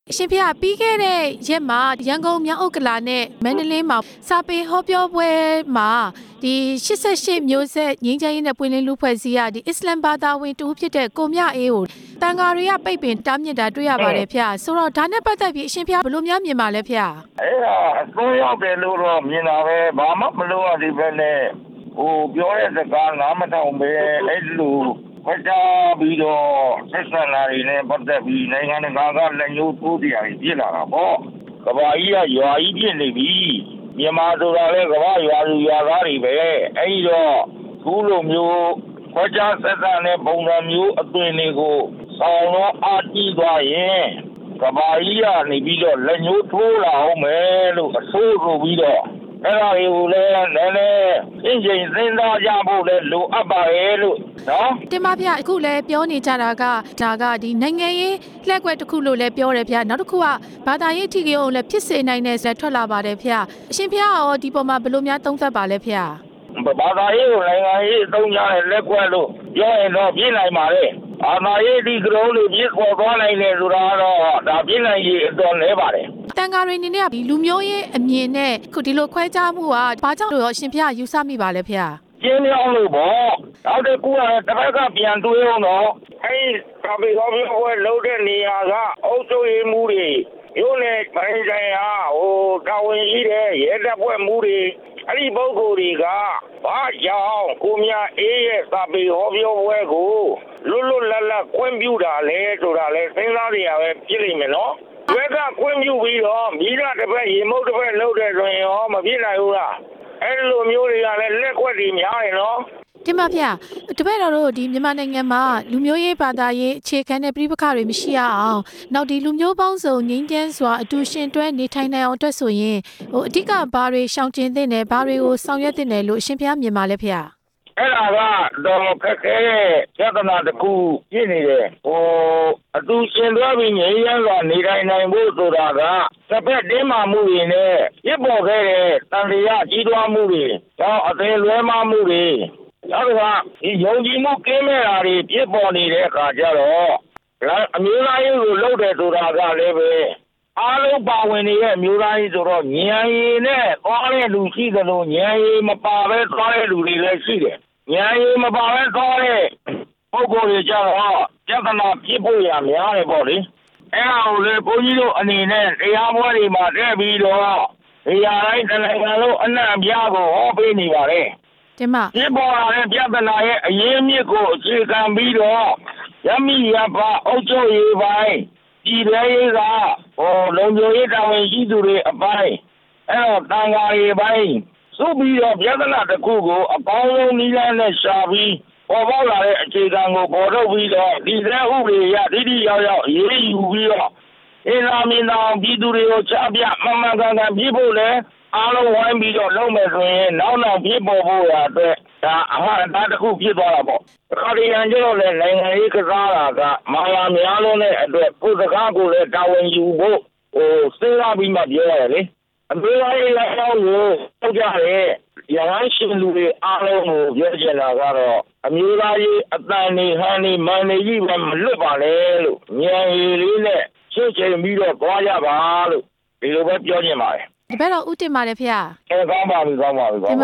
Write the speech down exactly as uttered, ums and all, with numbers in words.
ရှင်ဖေပြီးခဲ့တဲ့ရက်မှာရန်ကုန်မြောက်ဥက္ကလာနဲ့မန္တလေးမှာစာပေဟောပြောပွဲမှာဒီရှစ်ဆယ့်ရှစ်မျိုးဆက်ငြိမ်းချမ်းရေးနဲ့ပွင့်လင်းလူဖွဲ့စည်းရဒီအစ္စလမ်ဘာသာဝင်တူဖြစ်တဲ့ကိုမြအေးကိုတန်ဃာတွေကပိတ်ပင်တားမြစ်တာတွေ့ရပါတယ်ဖေဆိုတော့ဒါနဲ့ပတ်သက်ပြီးအရှင်ဖေဘယ်လိုများမြင်ပါလဲဖေအဲ့ဒါအစိုးရပဲလို့တော့မြင်တာပဲဘာမှမလုပ်ရသေးပဲနဲ့ဟိုပြောတဲ့စကားနားမထောင်ပဲအဲ့လိုခွကြပြီးတော့ဆက်ဆံလာရင်းနဲ့ပတ်သက်ပြီးနိုင်ငံတကာကလက်ညှိုးထိုးတရားကြီးပြစ်လာတာပေါ့ကဘာကြီးကရွာကြီးပြစ်နေပြီမြန်မာဆိုတာလဲကဘာရွာလူရွာသားတွေပဲအဲ့ဒီတော့ခုလိုမျိုးခွကြဆက်ဆံတဲ့ပုံစံမျိုးအသွင်တွေကိုဆောင်တော့အတီးသွားရင်ကဘာကြီးကနေပြီးတော့လက်ညှိုးထိုးလာအောင်မယ်လို့အဆိုးဆိုပြီးတော့အဲ့ဒါကိုလည်းနည်းနည်းအင်းချင်းစဉ်းစားကြဖို့လည်းလိုအပ်ပါရဲ့လို့နော်တင်ပါဗျအခုလည်းပြောနေကြတာကဒါကဒီနိုင်ငံရေးလှည့်ကွက်တစ်ခုလို့လည်းပြောတယ်ဗျနောက်တစ်ခုကဘာသာရေးထိကေအောင်လည်းဖြစ်စေနိုင်တဲ့ဆက်ထွက်လာပါတယ်ဗျအရှင်ဖေရောဒီပေါ်မှာဘယ်လိုများသုံးသပ်ပါလဲဖေဘာသာရေးကိုနိုင်ငံရေးအသုံးချတဲ့လက်ကွက်လို့ပြောရင်တော့ပြနိုင်ပါလေဘာသာရေးဒီကရုံးလေးပြည့်ပေါ်သွားနိုင်တယ်ဆိုတာတော့ဒါပြနိုင်ရေးအတော်လဲပါတယ်တန်ဃာတွေအနေနဲ့ဒီလူမျိုးရေးအမြင်နဲ့ခုဒီလိုခွဲခြားမှုကဘာကြောင့်လို့အရှင်ဖေယူဆမိပါလဲဖေကျင်းမြောင်းလို့ပေါ့နောက်တစ်ခုကတစ်ဖက်ကပြန်တွေးအောင်တော့အဲ့ဒီကာဗီကော်ဖီဝဲလုံးတဲ့နေရာကအုပ်ချုပ်ရေးမှုတွေရုံးနဲ့ပိုင်းဆိုင်ရာဟိုတာဝန်ရှိတဲ့ရဲတပ်ဖွဲ့မှုတွေအဲ့ဒီပုဂ္ဂိုလ်တွေကဘာကြောင့်ကိုမြအေးရဲ့စာပေဟောပြောပွဲကိုလွတ်လွတ်လပ်လပ်ခွင့်ပြုတာလဲဆိုတာလဲစဉ်းစားရပဲဖြစ်လိမ့်မယ်နော်ဘက်ကခွင့်ပြုပြီးတော့မိသားတစ်ဖက်ရေမုတ်တစ်ဖက်လှုပ်တဲ့ဆိုရင်ရောမဖြစ်နိုင်ဘူးလားအဲ့လိုမျိုးတွေကလည်းလက်ခွက်တွေများတယ်နော်တင်ပါဗျတပည့်တော်တို့ဒီမြန်မာနိုင်ငံမှာလူမျိုးရေးဘာသာရေးအခြေခံတဲ့ပြည်ပခါတွေမရှိရအောင်နောက်ဒီလူမျိုးပေါင်းစုံငြိမ်းချမ်းစွာအတူရှင်တွဲနေထိုင်နိုင်အောင်အတွက်ဆိုရင်ဟိုအဓိကဘာတွေရှောင်ကျဉ်သင့်တယ်ဘာတွေကိုဆောင်ရွက်သင့်တယ်လို့အရှင်ဘုရားမြင်ပါလဲဖေအဲ့ဒါကတော့ခက်ခဲတဲ့ပြဿနာတစ်ခုဖြစ်နေတယ်ဟိုအတူရှင်တွဲပြီးငြိမ်းချမ်းစွာနေထိုင်နိုင်ဖို့ဆိုတာကတစ်ဖက်တင်းမာမှုတွေနဲ့ပြစ်ပေါ်ခဲ့တဲ့တန်တရားကြီးထွားမှုတွေကြောင့်အသေးလွဲမှားမှုတွေနောက်ကဒီယုံကြည်မှုကင်းမဲ့တာတွေပြစ်ပေါ်နေတဲ့အခါကျတော့အမျိုးသားရေးကိုလုပ်တယ်ဆိုတာကလည်းပဲအားလုံးပါဝင်နေရဲ့အမျိုးသားရေးဆိုတော့ဉာဏ်ရည်နဲ့သွားတဲ့လူရှိသလိုဉာဏ်ရည်မပါဘဲသွားတဲ့လူတွေလည်းရှိတယ်ဉာဏ်ရည်မပါဘဲသွားတဲ့ပုဂ္ဂိုလ်တွေကျတော့ပြဿနာဖြစ်ဖို့ရများတယ်ပေါ့လေအဲ့ဒါကိုလေဘုန်းကြီးတို့အနေနဲ့တရားပွဲတွေမှာတက်ပြီးတော့နေရာတိုင်းတစ်နိုင်ငံလုံးအနှံ့အပြားကိုဟောပေးနေပါလေတင်ပါဒီပေါ်လာတဲ့ပြဿနာရဲ့အရင်းမြစ်ကိုအခြေခံပြီးတော့ရမီရပါအုပ်ချုပ်ရေးပိုင်းပြည်ထရေးကဟိုလုံခြုံရေးတာဝန်ရှိသူတွေအပိုင်းအဲ့တော့တန်ဃာရေးပိုင်းစုပြီးတော့ပြဿနာတစ်ခုကိုအကောင်းဆုံးနည်းလမ်းနဲ့ရှာပြီးပေါ်ပေါက်လာတဲ့အခြေခံကိုပေါ်ထုတ်ပြီးတော့ဒီစဲဥပဒေရတိတိရောက်ရောက်ရေးယူပြီးတော့အင်းလာမင်းတော်ပြည်သူတွေကိုချပြမမှန်ကန်ကန်ပြည်ဖို့လဲအားလုံးဝိုင်းပြီးတော့လုပ်မယ်ဆိုရင်နောက်နောက်ပြည်ပေါ်ဖို့ရအတွက်ဒါအမှားအတားတစ်ခုဖြစ်သွားတာပေါ့ခါရီယန်ကျတော့လည်းနိုင်ငံရေးကစားတာကမာလာများလုံးတဲ့အတွက်ကိုယ်စကားကိုလည်းတာဝန်ယူဖို့ဟိုစဉ်းစားပြီးမှပြောရတယ်လေအမေရိကန်လည်းအောင်လို့ထုတ်ကြတယ်ရဟန်းရှင်လူတွေအားလုံးကိုပြောချင်တာကတော့အမျိုးသားရေးအတန်နေဟန်နေမန်နေကြီးပဲမလွတ်ပါနဲ့လို့ဉာဏ်ရည်လေးနဲ့ရှင်းချိန်ပြီးတော့သွားရပါလို့ဒီလိုပဲပြောချင်ပါတယ်တပည့်တော်ဥတည်ပါတယ်ဖေအဲကောင်းပါပြီကောင်းပါပြီ